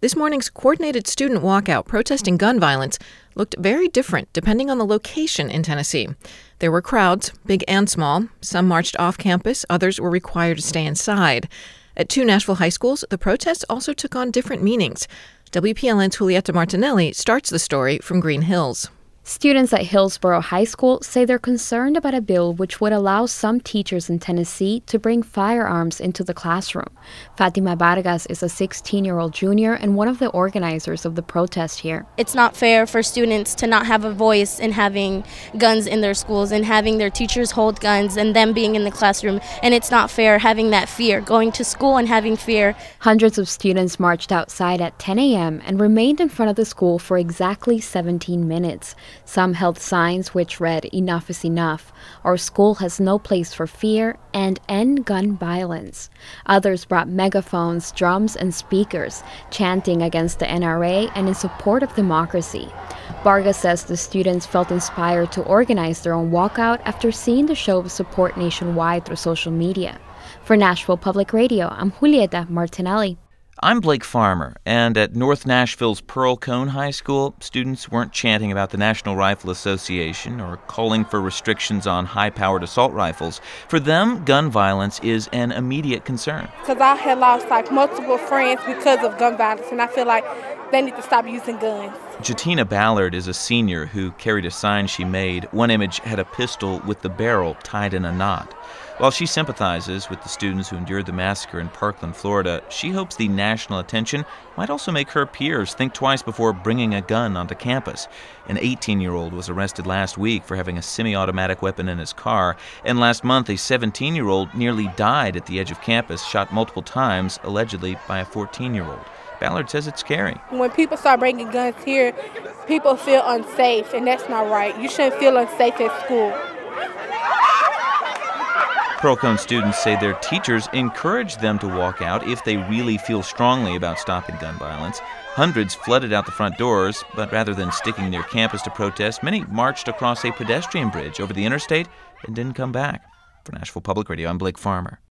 This morning's coordinated student walkout protesting gun violence looked very different depending on the location in Tennessee. There were crowds, big and small. Some marched off campus, others were required to stay inside. At two Nashville high schools, the protests also took on different meanings. WPLN's Julieta Martinelli starts the story from Green Hills. Students at Hillsborough High School say they're concerned about a bill which would allow some teachers in Tennessee to bring firearms into the classroom. Fatima Vargas is a 16-year-old junior and one of the organizers of the protest here. It's not fair for students to not have a voice in having guns in their schools and having their teachers hold guns and them being in the classroom. And it's not fair having that fear, going to school and having fear. Hundreds of students marched outside at 10 a.m. and remained in front of the school for exactly 17 minutes. Some held signs which read, "Enough is enough," "Our school has no place for fear," and "End gun violence." Others brought megaphones, drums, and speakers, chanting against the NRA and in support of democracy. Vargas says the students felt inspired to organize their own walkout after seeing the show of support nationwide through social media. For Nashville Public Radio, I'm Julieta Martinelli. I'm Blake Farmer, and at North Nashville's Pearl Cone High School, students weren't chanting about the National Rifle Association or calling for restrictions on high-powered assault rifles. For them, gun violence is an immediate concern. Because I had lost multiple friends because of gun violence, and I feel like they need to stop using guns. Jatina Ballard is a senior who carried a sign she made. One image had a pistol with the barrel tied in a knot. While she sympathizes with the students who endured the massacre in Parkland, Florida, she hopes the national attention might also make her peers think twice before bringing a gun onto campus. An 18-year-old was arrested last week for having a semi-automatic weapon in his car, and last month a 17-year-old nearly died at the edge of campus, shot multiple times, allegedly by a 14-year-old. Ballard says it's scary. When people start bringing guns here, people feel unsafe, and that's not right. You shouldn't feel unsafe at school. Pearl Cone students say their teachers encourage them to walk out if they really feel strongly about stopping gun violence. Hundreds flooded out the front doors, but rather than sticking near campus to protest, many marched across a pedestrian bridge over the interstate and didn't come back. For Nashville Public Radio, I'm Blake Farmer.